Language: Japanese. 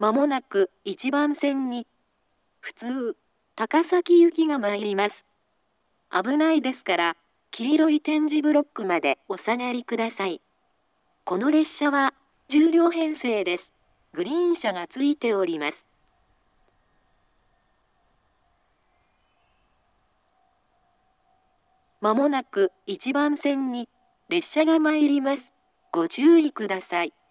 まもなく1番線に、普通、高崎行きが参ります。危ないですから、黄色い点字ブロックまでお下がりください。この列車は、10両編成です。グリーン車がついております。まもなく1番線に列車が参ります。ご注意ください。